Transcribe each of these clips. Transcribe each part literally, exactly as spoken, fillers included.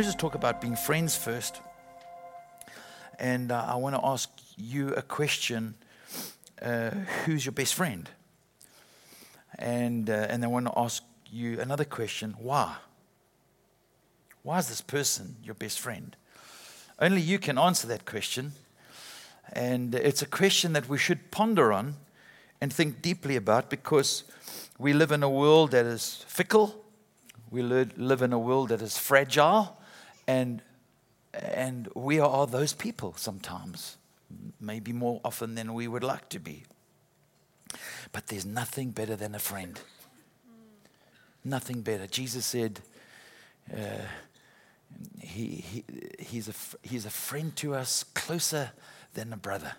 to just talk about being friends first. And uh, I want to ask you a question. Uh, who's your best friend? And, uh, and I want to ask you another question. Why? Why is this person your best friend? Only you can answer that question. And it's a question that we should ponder on and think deeply about, because we live in a world that is fickle. We live in a world that is fragile. And, and we are those people sometimes, maybe more often than we would like to be. But there's nothing better than a friend. Nothing better. Jesus said, uh, he, he, he's, a, he's a friend to us, closer than a brother.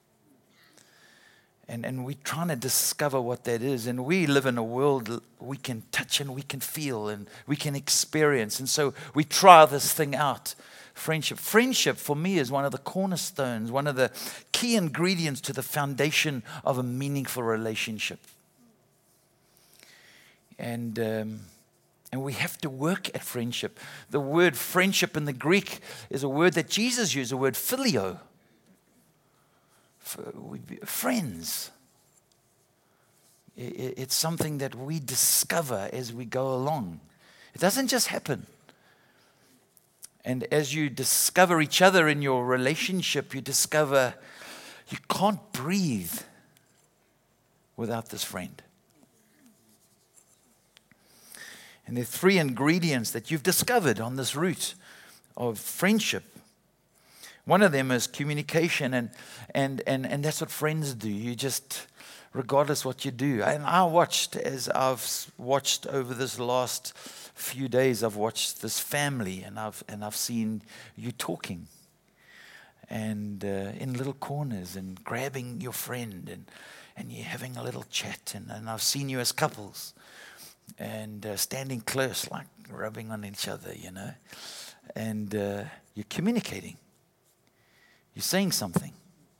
And, and we're trying to discover what that is. And we live in a world we can touch and we can feel and we can experience. And so we try this thing out. Friendship. Friendship for me is one of the cornerstones, one of the key ingredients to the foundation of a meaningful relationship. And um, and we have to work at friendship. The word friendship in the Greek is a word that Jesus used, the word phileo. Friends. It's something that we discover as we go along. It doesn't just happen. And as you discover each other in your relationship, you discover you can't breathe without this friend. And there are three ingredients that you've discovered on this route of friendship. One of them is communication, and and and, and that's what friends do. You just, regardless what you do. And I watched, as I've watched over this last few days, I've watched this family, and I've and I've seen you talking, and uh, in little corners, and grabbing your friend, and and you're having a little chat, and, and I've seen you as couples, and uh, standing close, like rubbing on each other, you know, and uh, you're communicating. You're saying something.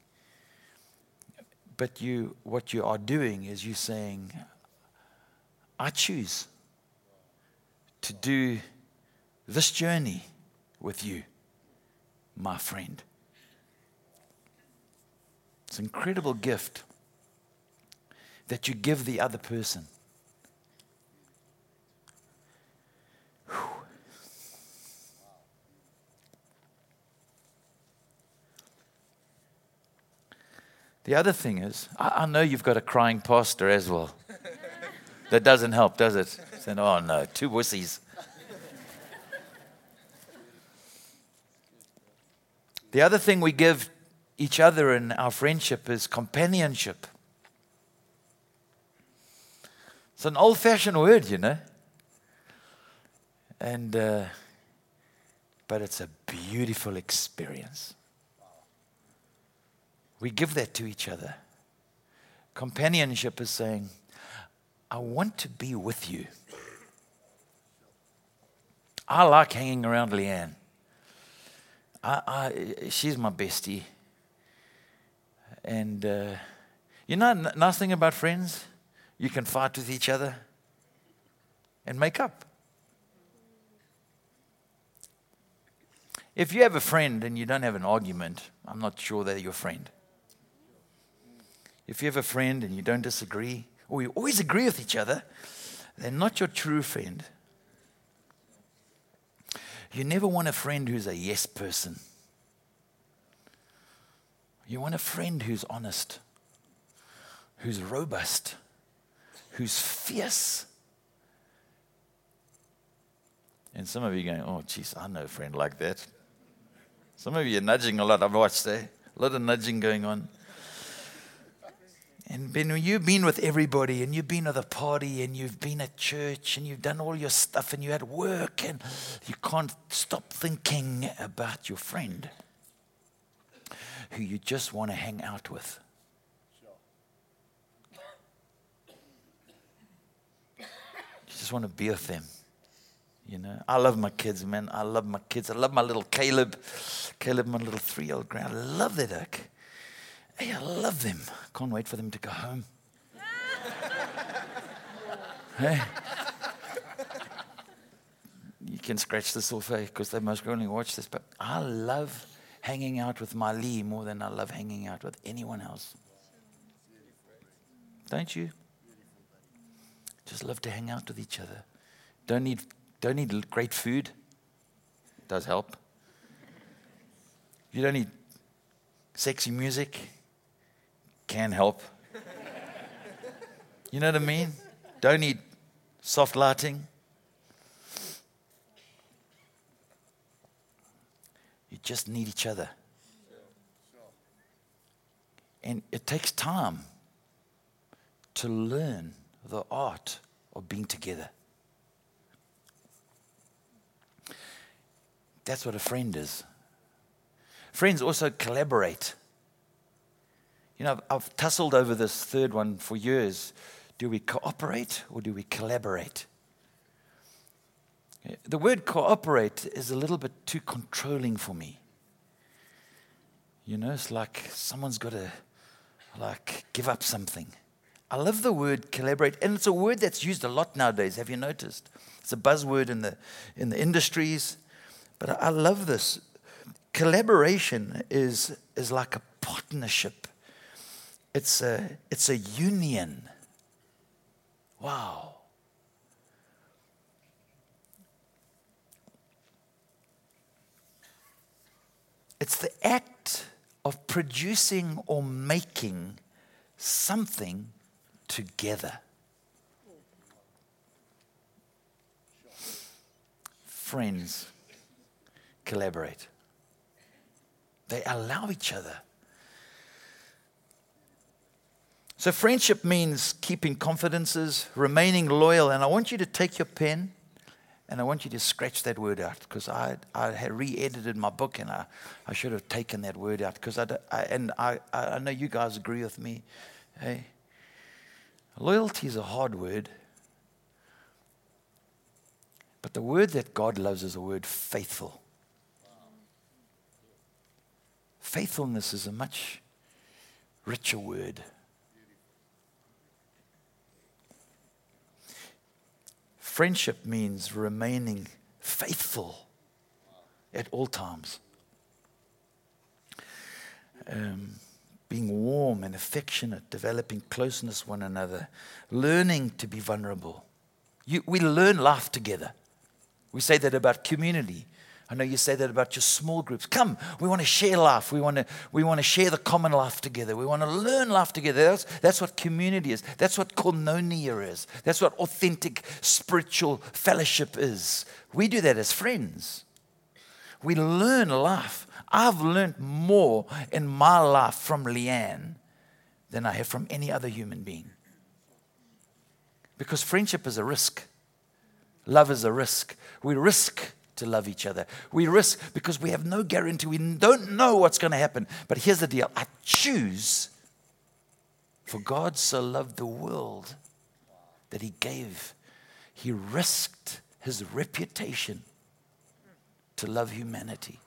But you, what you are doing is you're saying, I choose to do this journey with you, my friend. It's an incredible gift that you give the other person. Whew. The other thing is, I, I know you've got a crying pastor as well. That doesn't help, does it? Saying, oh no, two wussies. The other thing we give each other in our friendship is companionship. It's an old-fashioned word, you know. And, uh, but it's a beautiful experience. We give that to each other. Companionship is saying, I want to be with you. I like hanging around Leanne. I, I, she's my bestie. And uh, you know, n- nice thing about friends, you can fight with each other and make up. If you have a friend and you don't have an argument, I'm not sure they're your friend. If you have a friend and you don't disagree, or you always agree with each other, they're not your true friend. You never want a friend who's a yes person. You want a friend who's honest, who's robust, who's fierce. And some of you are going, oh, geez, I know a friend like that. Some of you are nudging a lot. I've watched there. A lot of nudging going on. And when you've been with everybody, and you've been at a party, and you've been at church, and you've done all your stuff, and you're at work, and you can't stop thinking about your friend who you just want to hang out with. You just want to be with them. You know, I love my kids, man. I love my kids. I love my little Caleb. Caleb, my little three-year-old grand. I love that oak. Hey, I love them. Can't wait for them to go home. Hey. You can scratch this off because they most only watch this. But I love hanging out with my Lee more than I love hanging out with anyone else. Don't you? Just love to hang out with each other. Don't need, don't need great food. Does help. You don't need sexy music. Can help. You know what I mean? Don't need soft lighting. You just need each other. And it takes time to learn the art of being together. That's what a friend is. Friends also collaborate. You know, I've, I've tussled over this third one for years. Do we cooperate or do we collaborate? The word cooperate is a little bit too controlling for me. You know, it's like someone's got to like give up something. I love the word collaborate, and it's a word that's used a lot nowadays. Have you noticed? It's a buzzword in the in the industries. But I, I love this. Collaboration is is like a partnership. It's a it's a union. Wow. It's the act of producing or making something together. Friends collaborate. They allow each other. So friendship means keeping confidences, remaining loyal. And I want you to take your pen and I want you to scratch that word out, because I I had re-edited my book and I, I should have taken that word out, because I, I and I I know you guys agree with me. Hey, loyalty is a hard word, but the word that God loves is the word faithful. Faithfulness is a much richer word. Friendship means remaining faithful at all times. Um, being warm and affectionate, developing closeness with one another, learning to be vulnerable. You, we learn life together. We say that about community. I know you say that about your small groups. Come, we want to share life. We want to we want to share the common life together. We want to learn life together. That's, that's what community is. That's what koinonia is. That's what authentic spiritual fellowship is. We do that as friends. We learn life. I've learned more in my life from Leanne than I have from any other human being. Because friendship is a risk. Love is a risk. We risk to love each other. We risk because we have no guarantee. We don't know what's going to happen. But here's the deal. I choose, for God so loved the world that he gave. He risked his reputation to love humanity.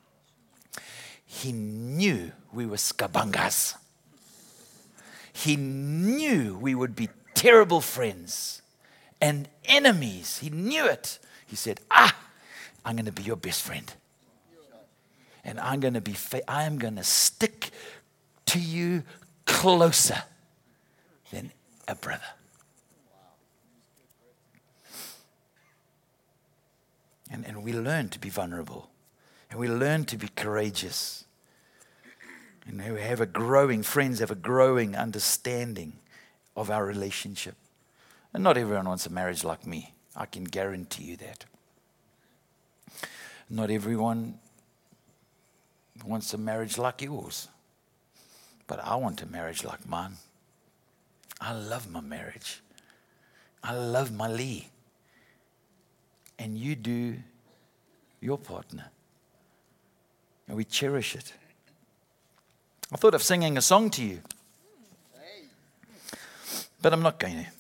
He knew we were skabangas. He knew we would be terrible friends and enemies. He knew it. He said, ah, I'm going to be your best friend. And I'm going to be, fa- I am going to stick to you closer than a brother. And, and we learn to be vulnerable. And we learn to be courageous. And we have a growing, friends have a growing understanding of our relationship. And not everyone wants a marriage like me. I can guarantee you that. Not everyone wants a marriage like yours. But I want a marriage like mine. I love my marriage. I love my Lee. And you do your partner. And we cherish it. I thought of singing a song to you. But I'm not going to.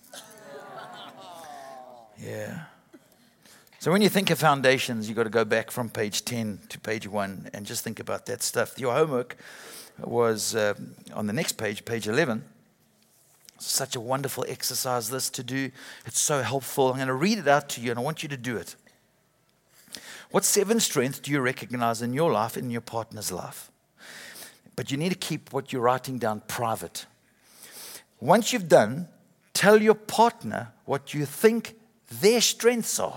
Yeah. So when you think of foundations, you've got to go back from page ten to page one and just think about that stuff. Your homework was uh, on the next page, page eleven. Such a wonderful exercise this to do. It's so helpful. I'm going to read it out to you and I want you to do it. What seven strengths do you recognize in your life, in your partner's life? But you need to keep what you're writing down private. Once you've done, tell your partner what you think their strengths are.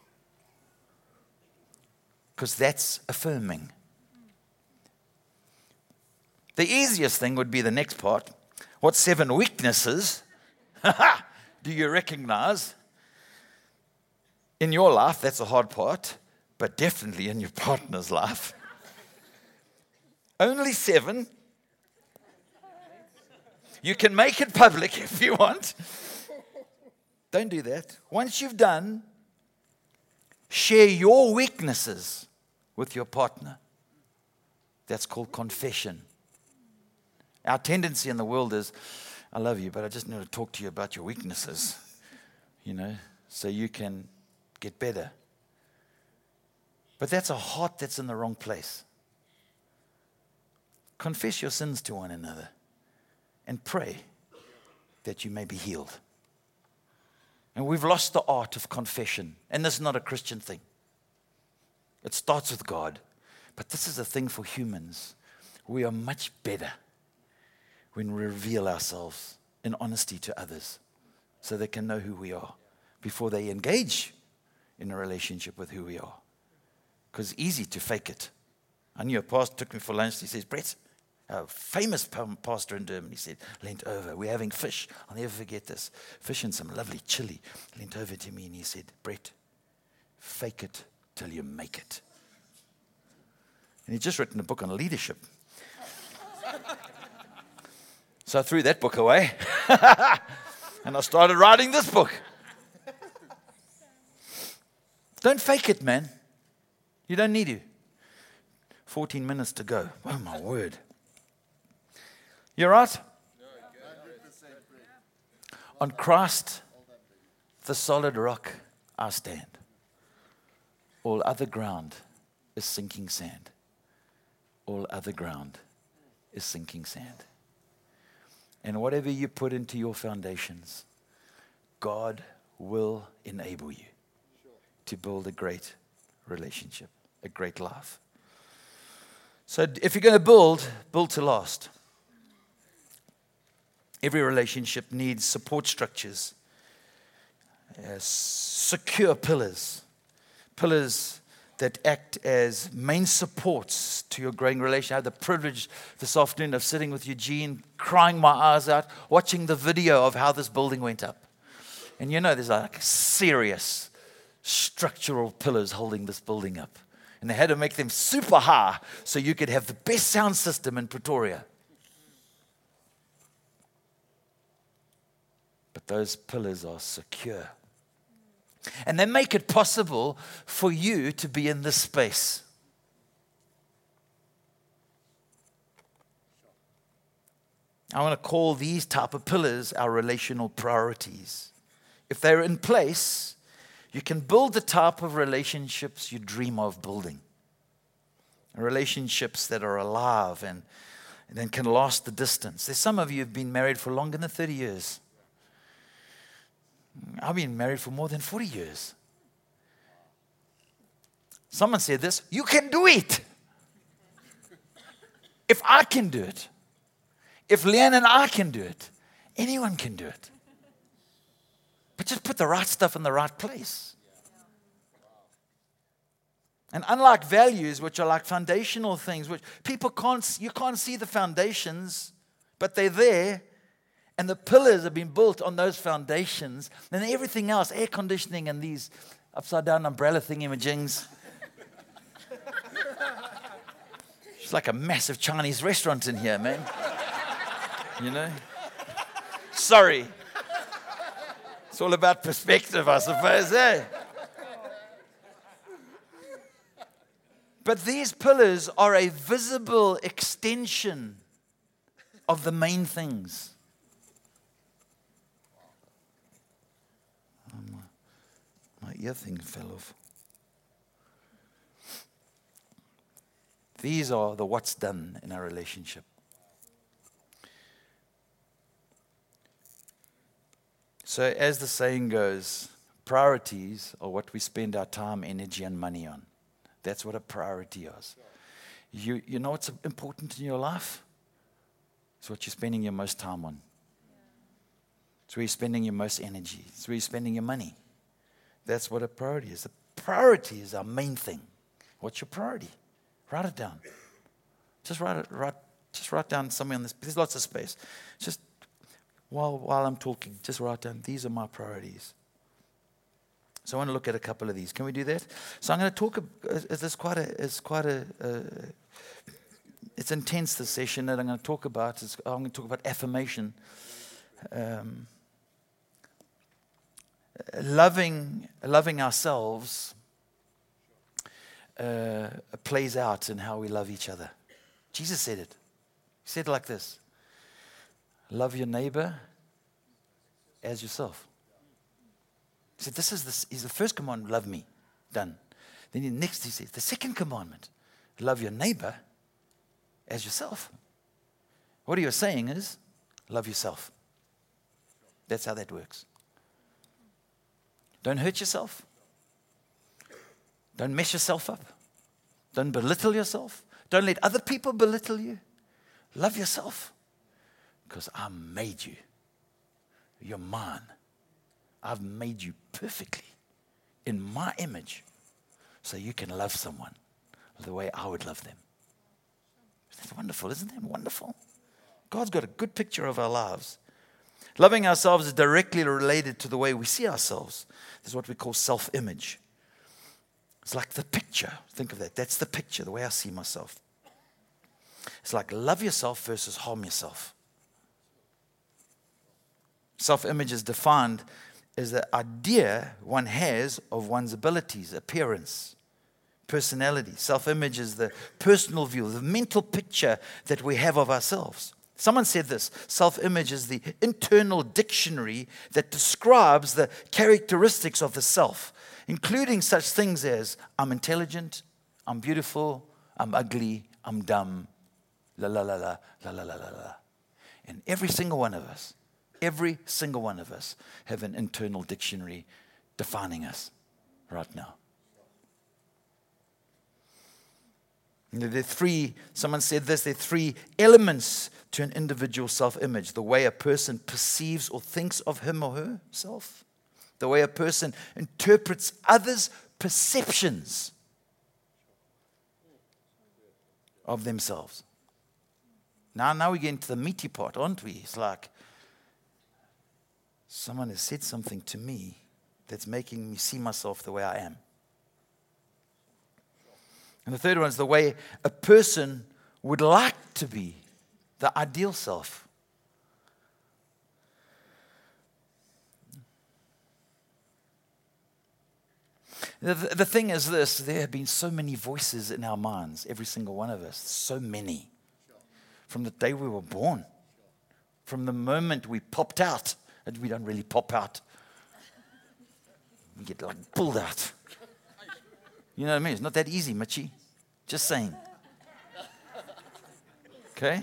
Because that's affirming. The easiest thing would be the next part. What seven weaknesses do you recognize in your life? That's the hard part, but definitely in your partner's life. Only seven. You can make it public if you want. Don't do that. Once you've done, share your weaknesses with your partner. That's called confession. Our tendency in the world is, I love you, but I just need to talk to you about your weaknesses, you know, so you can get better. But that's a heart that's in the wrong place. Confess your sins to one another and pray that you may be healed. And we've lost the art of confession. And this is not a Christian thing. It starts with God. But this is a thing for humans. We are much better when we reveal ourselves in honesty to others so they can know who we are before they engage in a relationship with who we are. Because it's easy to fake it. I knew a pastor took me for lunch. He says, Brett, a famous pastor in Durban, he said, leant over. We're having fish. I'll never forget this. Fish and some lovely chili. Leant over to me and he said, Brett, fake it till you make it. And he'd just written a book on leadership. So I threw that book away. And I started writing this book. Don't fake it, man. You don't need to. fourteen minutes to go. Oh, my word. You right? On Christ, the solid rock, I stand. All other ground is sinking sand. All other ground is sinking sand. And whatever you put into your foundations, God will enable you to build a great relationship, a great life. So if you're going to build, build to last. Every relationship needs support structures, uh, secure pillars, pillars that act as main supports to your growing relationship. I had the privilege this afternoon of sitting with Eugene, crying my eyes out, watching the video of how this building went up. And you know, there's like serious structural pillars holding this building up. And they had to make them super high so you could have the best sound system in Pretoria. But those pillars are secure. And they make it possible for you to be in this space. I want to call these type of pillars our relational priorities. If they're in place, you can build the type of relationships you dream of building. Relationships that are alive and, and then can last the distance. There's some of you who have been married for longer than thirty years. I've been married for more than forty years. Someone said this, you can do it. If I can do it, if Leanne and I can do it, anyone can do it. But just put the right stuff in the right place. And unlike values, which are like foundational things, which people can't, you can't see the foundations, but they're there. And the pillars have been built on those foundations. And everything else, air conditioning and these upside down umbrella thingy-majings. It's like a massive Chinese restaurant in here, man. You know? Sorry. It's all about perspective, I suppose, eh? But these pillars are a visible extension of the main things. My ear thing fell off. These are the what's done in our relationship. So as the saying goes, priorities are what we spend our time, energy, and money on. That's what a priority is. You, you know what's important in your life? It's what you're spending your most time on. It's where you're spending your most energy. It's where you're spending your money. That's what a priority is. A priority is our main thing. What's your priority? Write it down. Just write it. Write. Just write down somewhere on this. There's lots of space. Just while while I'm talking, just write down. These are my priorities. So I want to look at a couple of these. Can we do that? So I'm going to talk. It's quite a. It's quite a. Uh, it's intense. This session that I'm going to talk about. Is, I'm going to talk about affirmation. Um, loving, loving ourselves uh, plays out in how we love each other. Jesus said it. He said it like this: love your neighbor as yourself. He said, this is the, is the first commandment, love me. Done. Then he, next he says, the second commandment, love your neighbor as yourself. What he was saying is, love yourself. That's how that works. Don't hurt yourself. Don't mess yourself up. Don't belittle yourself. Don't let other people belittle you. Love yourself. Because I made you. You're mine. I've made you perfectly in my image so you can love someone the way I would love them. That's wonderful, isn't that wonderful? God's got a good picture of our lives. Loving ourselves is directly related to the way we see ourselves. This is what we call self-image. It's like the picture. Think of that. That's the picture, the way I see myself. It's like love yourself versus harm yourself. Self-image is defined as the idea one has of one's abilities, appearance, personality. Self-image is the personal view, the mental picture that we have of ourselves. Someone said this: self-image is the internal dictionary that describes the characteristics of the self, including such things as I'm intelligent, I'm beautiful, I'm ugly, I'm dumb, la la la la, la la la la la. And every single one of us, every single one of us have an internal dictionary defining us right now. There are three, someone said this, there are three elements to an individual self-image. The way a person perceives or thinks of him or herself. The way a person interprets others' perceptions of themselves. Now, now we get into the meaty part, aren't we? It's like, someone has said something to me that's making me see myself the way I am. And the third one is the way a person would like to be, the ideal self. The, the thing is this, there have been so many voices in our minds, every single one of us, so many. From the day we were born, from the moment we popped out. And we don't really pop out. We get like pulled out. You know what I mean? It's not that easy, Mitchie. Just saying. Okay?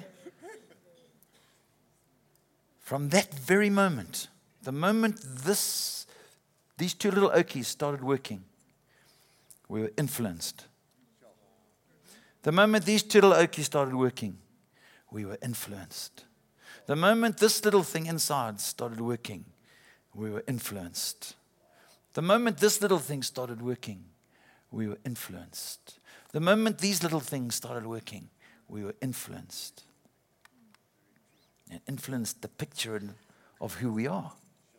From that very moment, the moment this, these two little oakies started working, we were influenced. The moment these two little oakies started working, we were influenced. The moment this little thing inside started working, we were influenced. The moment this little thing started working, we were influenced. The moment these little things started working, we were influenced. And influenced the picture of who we are.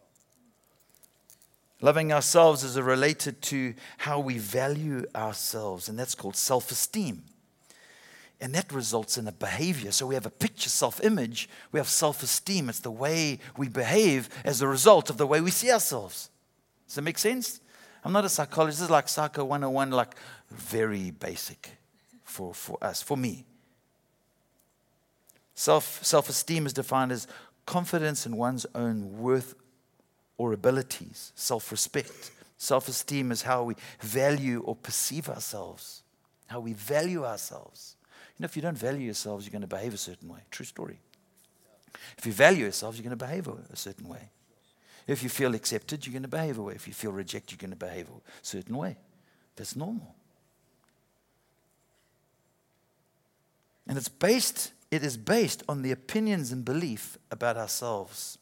Loving ourselves is related to how we value ourselves, and that's called self-esteem. And that results in a behavior. So we have a picture self-image. We have self-esteem. It's the way we behave as a result of the way we see ourselves. Does that make sense? I'm not a psychologist. This is like Psycho one oh one, like very basic for, for us, for me. Self, self-esteem is defined as confidence in one's own worth or abilities. Self-respect. Self-esteem is how we value or perceive ourselves. How we value ourselves. You know, if you don't value yourselves, you're going to behave a certain way. True story. If you value yourselves, you're going to behave a certain way. If you feel accepted, you're going to behave a way. If you feel rejected, you're going to behave a certain way. That's normal. And it's based, it is based on the opinions and belief about ourselves,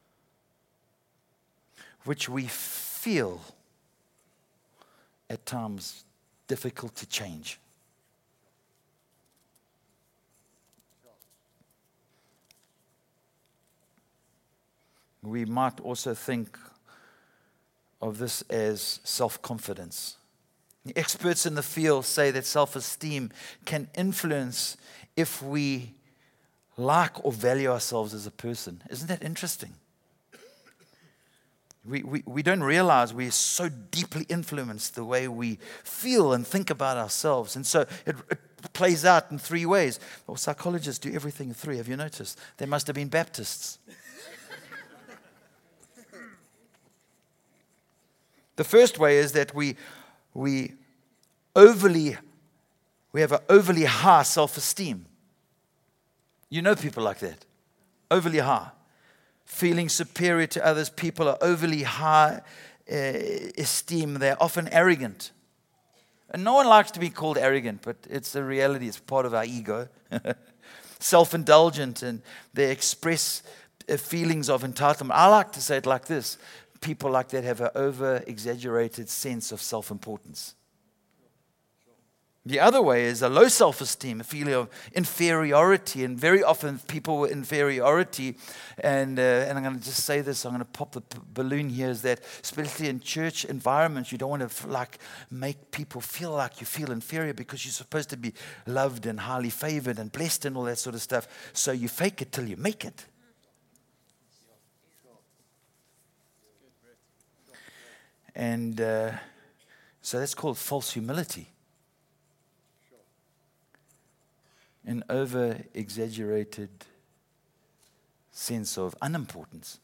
which we feel at times difficult to change. We might also think of this as self-confidence. The experts in the field say that self-esteem can influence if we like or value ourselves as a person. Isn't that interesting? We, we, we don't realize we're so deeply influenced the way we feel and think about ourselves. And so it, it plays out in three ways. Well, psychologists do everything in three. Have you noticed? They must have been Baptists. The first way is that we we overly we have an overly high self-esteem. You know people like that. Overly high. Feeling superior to others. People are overly high uh, esteem. They're often arrogant. And no one likes to be called arrogant, but it's a reality. It's part of our ego. Self-indulgent, and they express uh, feelings of entitlement. I like to say it like this. People like that have an over-exaggerated sense of self-importance. The other way is a low self-esteem, a feeling of inferiority, and very often people with inferiority, and uh, and I'm going to just say this, I'm going to pop the p- balloon here, is that especially in church environments, you don't want to f- like make people feel like you feel inferior, because you're supposed to be loved and highly favored and blessed and all that sort of stuff, so you fake it till you make it. And uh, so that's called false humility. An over-exaggerated sense of unimportance.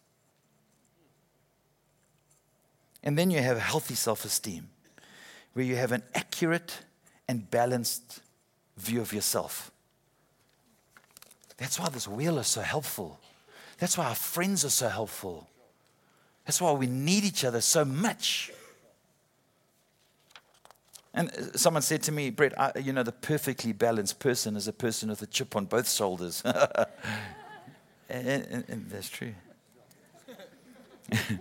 And then you have a healthy self-esteem, where you have an accurate and balanced view of yourself. That's why this wheel is so helpful. That's why our friends are so helpful. That's why we need each other so much. And someone said to me, Brett, I, you know, the perfectly balanced person is a person with a chip on both shoulders. and, and, and that's true. I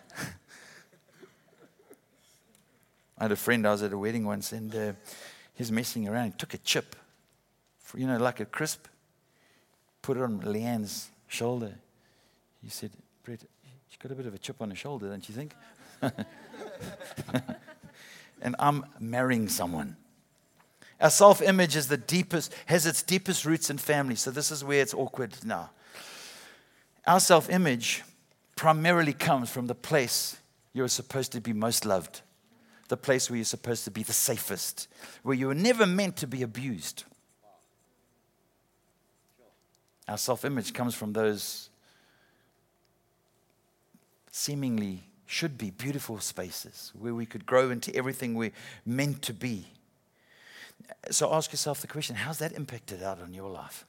had a friend, I was at a wedding once, and uh, he was messing around. He took a chip, for, you know, like a crisp, put it on Leanne's shoulder. He said, Brett, she's got a bit of a chip on her shoulder, don't you think? And I'm marrying someone. Our self-image is the deepest, has its deepest roots in family. So this is where it's awkward now. Our self-image primarily comes from the place you're supposed to be most loved. The place where you're supposed to be the safest. Where you were never meant to be abused. Our self-image comes from those seemingly should be beautiful spaces where we could grow into everything we're meant to be. So ask yourself the question, how's that impacted out on your life?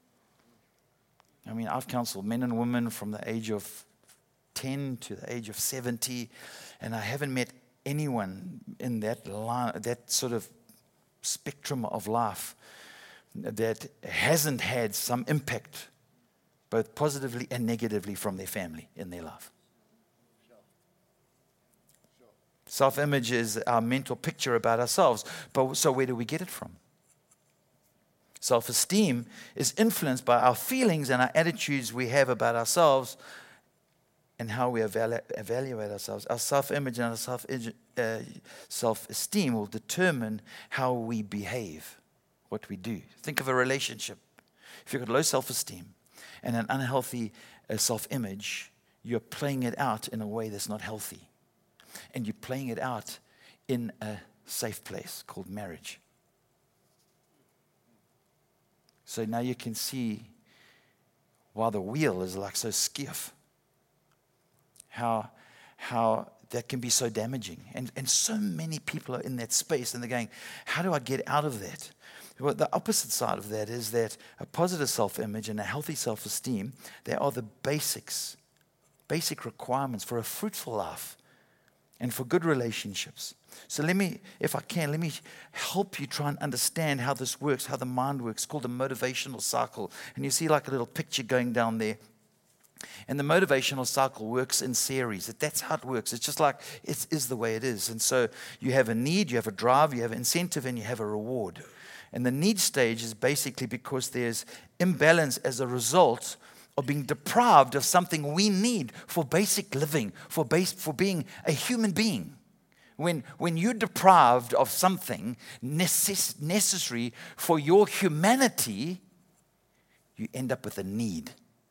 I mean, I've counseled men and women from the age of ten to the age of seventy, and I haven't met anyone in that line, that sort of spectrum of life that hasn't had some impact, both positively and negatively, from their family in their life. Self-image is our mental picture about ourselves. But so where do we get it from? Self-esteem is influenced by our feelings and our attitudes we have about ourselves and how we evalu- evaluate ourselves. Our self-image and our self, uh, self-esteem will determine how we behave, what we do. Think of a relationship. If you've got low self-esteem and an unhealthy uh, self-image, you're playing it out in a way that's not healthy. And you're playing it out in a safe place called marriage. So now you can see why the wheel is like so skiff. How, how that can be so damaging. And, and so many people are in that space and they're going, how do I get out of that? Well, the opposite side of that is that a positive self-image and a healthy self-esteem, they are the basics, basic requirements for a fruitful life. and for good relationships. So let me, if I can, let me help you try and understand how this works, how the mind works. It's called a motivational cycle. And you see like a little picture going down there. And the motivational cycle works in series. That's how it works. It's just like it is the way it is. And so you have a need, you have a drive, you have an incentive, and you have a reward. And the need stage is basically because there's imbalance as a result of being deprived of something we need for basic living, for base, for being a human being. When, when you're deprived of something necess- necessary for your humanity, you end up with a need.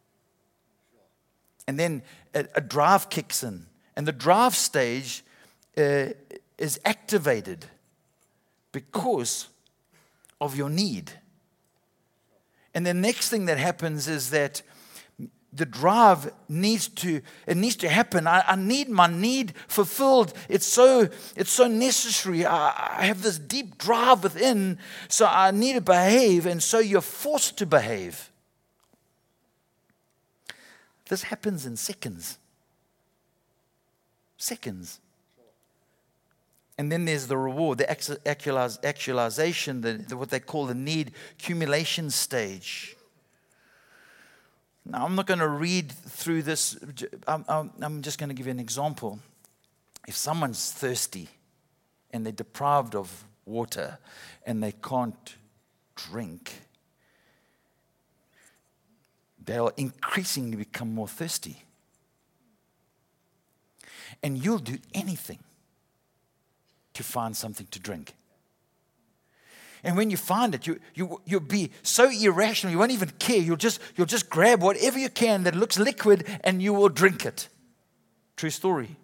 And then a, a drive kicks in. And the drive stage uh, is activated because of your need. And the next thing that happens is that the drive needs to, it needs to happen. I, I need my need fulfilled. It's so, it's so necessary. I, I have this deep drive within, so I need to behave, and so you're forced to behave. This happens in seconds. Seconds. And then there's the reward, the actualiz- actualization, the, the, what they call the need accumulation stage. Now, I'm not going to read through this. I'm, I'm, I'm just going to give you an example. If someone's thirsty and they're deprived of water and they can't drink, they'll increasingly become more thirsty. And you'll do anything to find something to drink. And when you find it, you, you, you'll be so irrational, you won't even care. You'll just, you'll just grab whatever you can that looks liquid and you will drink it. True story.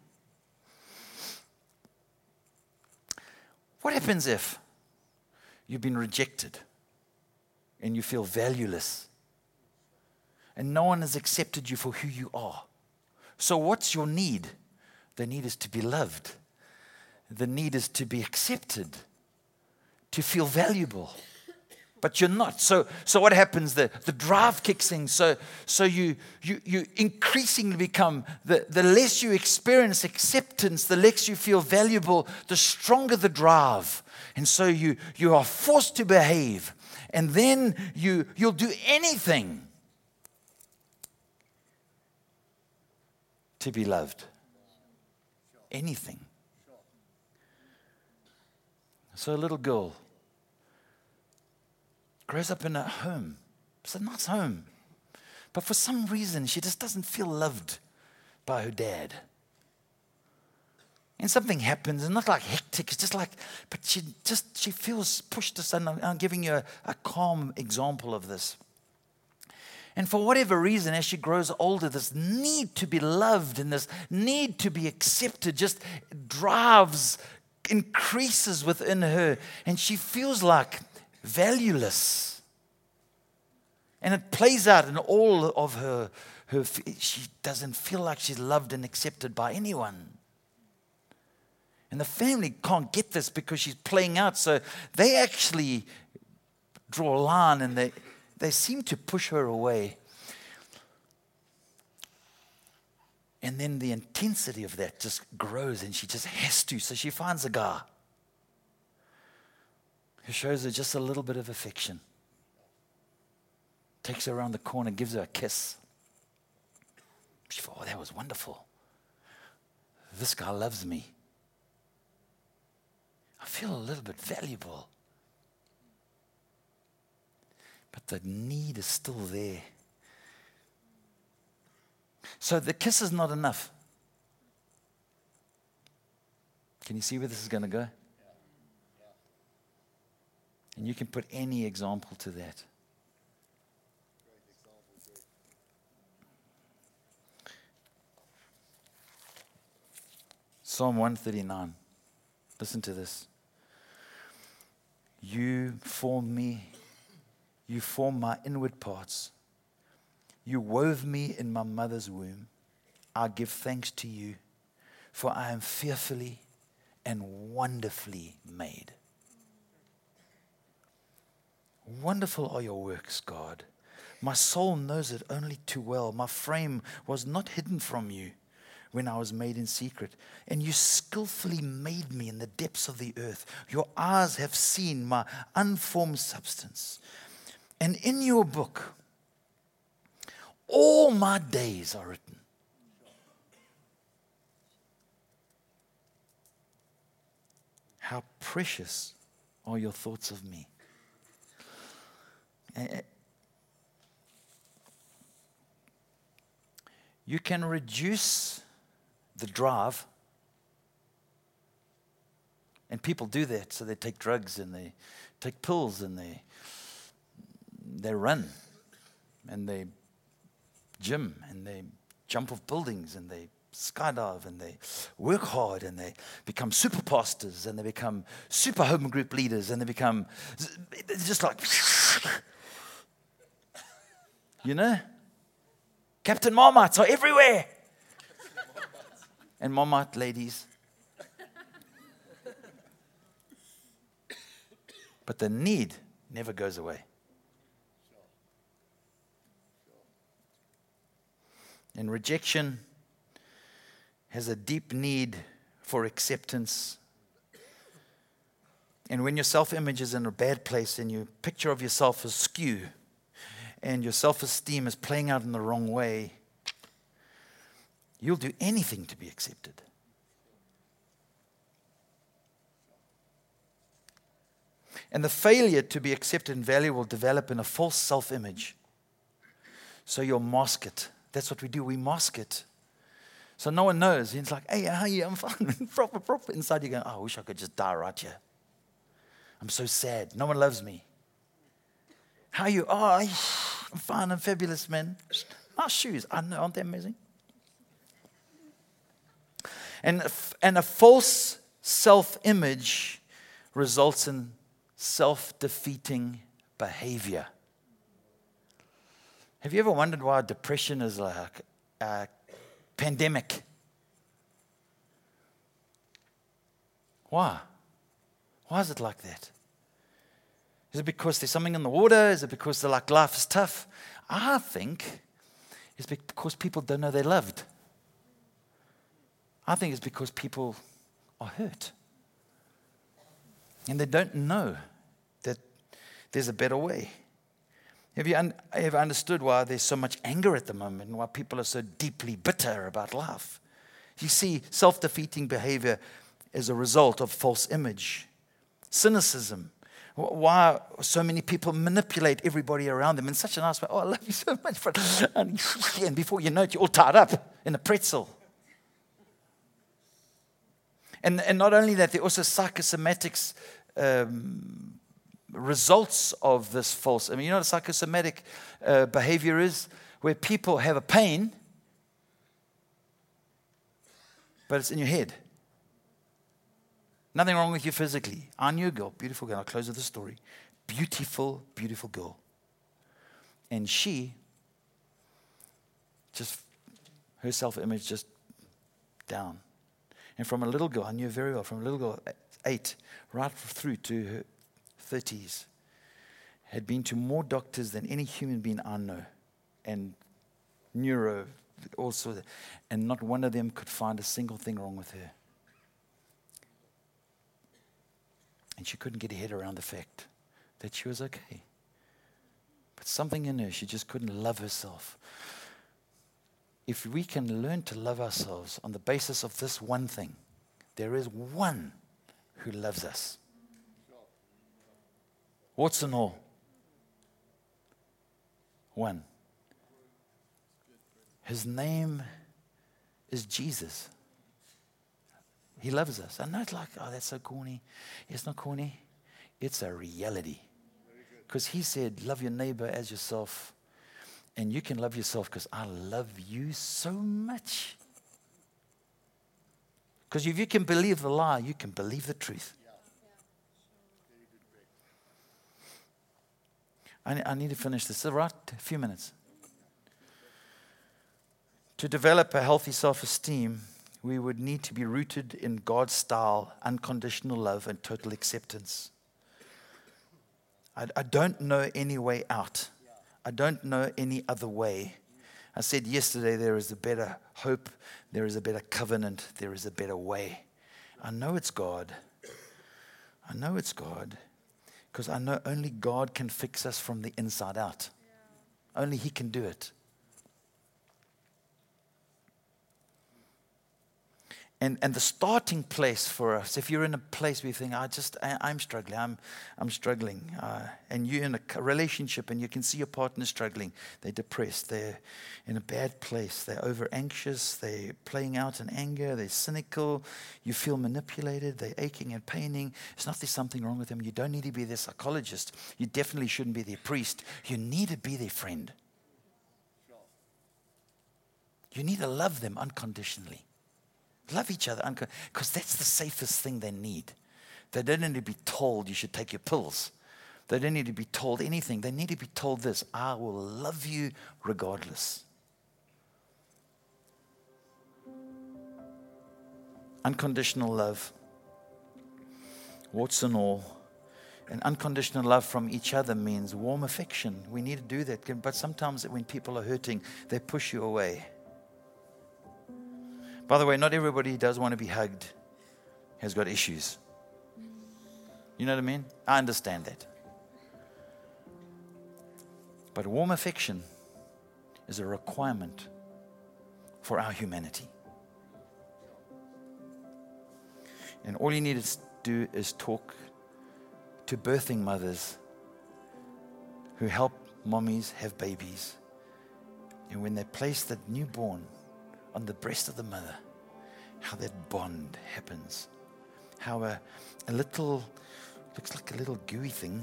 What happens if you've been rejected and you feel valueless and no one has accepted you for who you are? So what's your need? The need is to be loved. The need is to be accepted, to feel valuable, but you're not. So, so what happens? The the drive kicks in. So, so you you you increasingly become the the less you experience acceptance, the less you feel valuable, the stronger the drive, and so you you are forced to behave, and then you you'll do anything to be loved. Anything. So a little girl grows up in a home. It's a nice home. But for some reason, she just doesn't feel loved by her dad. And something happens, and not like hectic, it's just like, but she just, she feels pushed aside. I'm, I'm giving you a, a calm example of this. And for whatever reason, as she grows older, this need to be loved and this need to be accepted just drives increases within her, and she feels like valueless. And it plays out in all of her, her. She doesn't feel like she's loved and accepted by anyone. And the family can't get this because she's playing out, so they actually draw a line and they, they seem to push her away. And then the intensity of that just grows and she just has to. So she finds a guy who shows her just a little bit of affection. Takes her around the corner, gives her a kiss. She thought, oh, that was wonderful. This guy loves me. I feel a little bit valuable. But the need is still there. So the kiss is not enough. Can you see where this is going to go? And you can put any example to that. Psalm one thirty-nine. Listen to this. You formed me. You formed my inward parts. You wove me in my mother's womb. I give thanks to you, for I am fearfully and wonderfully made. Wonderful are your works, God. My soul knows it only too well. My frame was not hidden from you when I was made in secret. And you skillfully made me in the depths of the earth. Your eyes have seen my unformed substance. And in your book, all my days are written. How precious are your thoughts of me. You can reduce the drive, and people do that. So they take drugs and they take pills and they they run and they gym and they jump off buildings and they skydive and they work hard and they become super pastors and they become super home group leaders and they become it's just like, you know, Captain Marmites are everywhere. And Marmite ladies. But the need never goes away. And rejection has a deep need for acceptance. And when your self-image is in a bad place and your picture of yourself is skew and your self-esteem is playing out in the wrong way, you'll do anything to be accepted. And the failure to be accepted and valued will develop in a false self-image. So you'll mask it. That's what we do. We mask it. So no one knows. It's like, hey, how are you? I'm fine. proper, proper. Inside you're going, oh, I wish I could just die right here. I'm so sad. No one loves me. How are you? Oh, I'm fine. I'm fabulous, man. Nice shoes. I know. Aren't they amazing? And, and a false self-image results in self-defeating behavior. Have you ever wondered why depression is like a pandemic? Why? Why is it like that? Is it because there's something in the water? Is it because they're like life is tough? I think it's because people don't know they're loved. I think it's because people are hurt. And they don't know that there's a better way. Have you un- ever understood why there's so much anger at the moment and why people are so deeply bitter about life? You see, self-defeating behavior is a result of false image. Cynicism. Why so many people manipulate everybody around them in such a nice way. Oh, I love you so much. And before you know it, you're all tied up in a pretzel. And, and not only that, there are also psychosomatics um, results of this false. I mean, you know what a psychosomatic uh, behavior is? Where people have a pain, but it's in your head. Nothing wrong with you physically. I knew a girl, beautiful girl. I'll close with the story. Beautiful, beautiful girl. And she, just, her self-image just down. And from a little girl, I knew her very well, from a little girl, eight, right through to her thirties, had been to more doctors than any human being I know, and neuro, also, and not one of them could find a single thing wrong with her. And she couldn't get her head around the fact that she was okay. But something in her, she just couldn't love herself. If we can learn to love ourselves on the basis of this one thing, there is one who loves us. What's in all? One. His name is Jesus. He loves us. I know it's like, oh, that's so corny. It's not corny. It's a reality. Because he said, love your neighbor as yourself. And you can love yourself because I love you so much. Because if you can believe the lie, you can believe the truth. I, I need to finish this. Is it right? A few minutes. To develop a healthy self-esteem, we would need to be rooted in God's style, unconditional love, and total acceptance. I, I don't know any way out. I don't know any other way. I said yesterday, there is a better hope, there is a better covenant, there is a better way. I know it's God. I know it's God because I know only God can fix us from the inside out. Yeah. Only He can do it. And and the starting place for us, if you're in a place where you think, I just, I, I'm struggling, I'm I'm struggling, uh, and you're in a relationship and you can see your partner struggling, they're depressed, they're in a bad place, they're over anxious, they're playing out in anger, they're cynical, you feel manipulated, they're aching and paining. It's not there's something wrong with them. You don't need to be their psychologist. You definitely shouldn't be their priest. You need to be their friend. You need to love them unconditionally. Love each other, because that's the safest thing they need. They don't need to be told you should take your pills. They don't need to be told anything. They need to be told this: I will love you regardless. Unconditional love, warts and all. And unconditional love from each other means warm affection. We need to do that. But sometimes when people are hurting, they push you away. By the way, not everybody who does want to be hugged has got issues. You know what I mean? I understand that. But warm affection is a requirement for our humanity. And all you need to do is talk to birthing mothers who help mommies have babies. And when they place that newborn on the breast of the mother, how that bond happens. How a, a little, looks like a little gooey thing,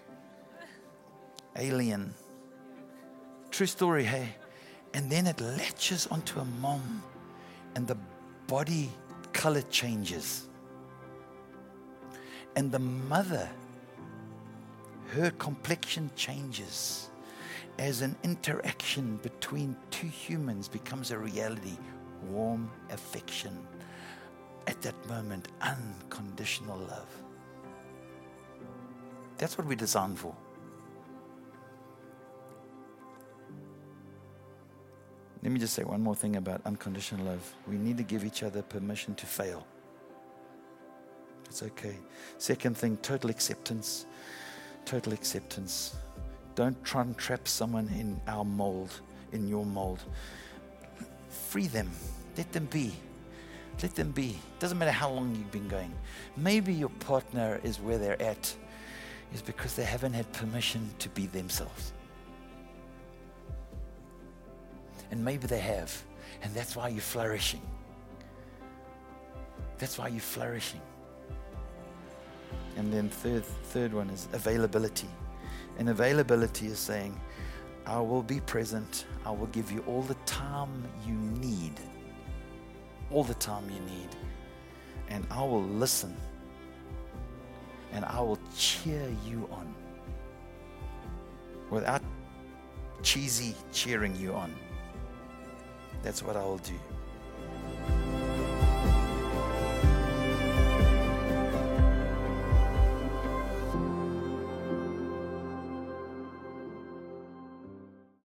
alien, true story, hey? And then it latches onto a mom and the body color changes. And the mother, her complexion changes as an interaction between two humans becomes a reality. Warm affection. At that moment, unconditional love. That's what we're designed for. Let me just say one more thing about unconditional love. We need to give each other permission to fail. It's okay. Second thing, total acceptance. Total acceptance. Don't try and trap someone in our mold, in your mold. Free them. Let them be. Let them be. Doesn't matter how long you've been going. Maybe your partner is where they're at is because they haven't had permission to be themselves. And maybe they have. And that's why you're flourishing. That's why you're flourishing. And then third, third one is availability. And availability is saying, I will be present. I will give you all the time you need. All the time you need. And I will listen. And I will cheer you on. Without cheesy cheering you on. That's what I will do.